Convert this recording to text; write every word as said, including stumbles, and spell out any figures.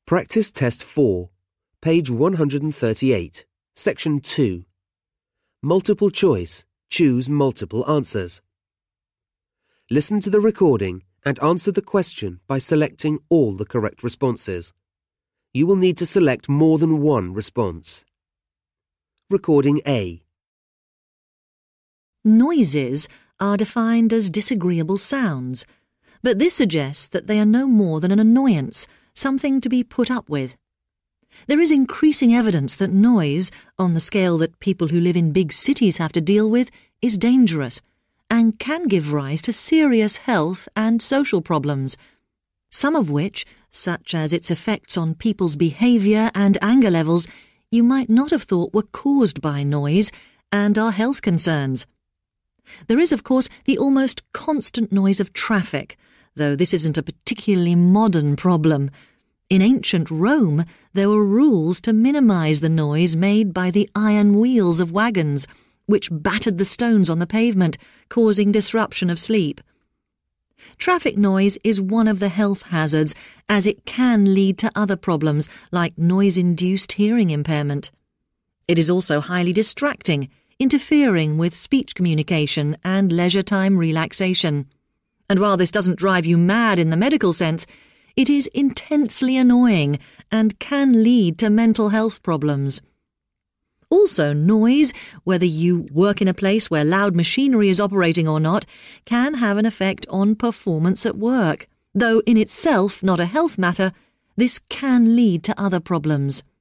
Practice Test four, page one hundred thirty-eight, Section two. Multiple choice. Choose multiple answers. Listen to the recording and answer the question by selecting all the correct responses. You will need to select more than one response. Recording A. Noises are defined as disagreeable sounds, but this suggests that they are no more than an annoyance, something to be put up with. There is increasing evidence that noise, on the scale that people who live in big cities have to deal with, is dangerous and can give rise to serious health and social problems, some of which, such as its effects on people's behaviour and anger levels, you might not have thought were caused by noise and are health concerns. There is, of course, the almost constant noise of traffic, though this isn't a particularly modern problem. In ancient Rome, there were rules to minimise the noise made by the iron wheels of wagons, which battered the stones on the pavement, causing disruption of sleep. Traffic noise is one of the health hazards, as it can lead to other problems like noise-induced hearing impairment. It is also highly distracting, interfering with speech communication and leisure time relaxation. And while this doesn't drive you mad in the medical sense, it is intensely annoying and can lead to mental health problems. Also, noise, whether you work in a place where loud machinery is operating or not, can have an effect on performance at work. Though in itself not a health matter, this can lead to other problems.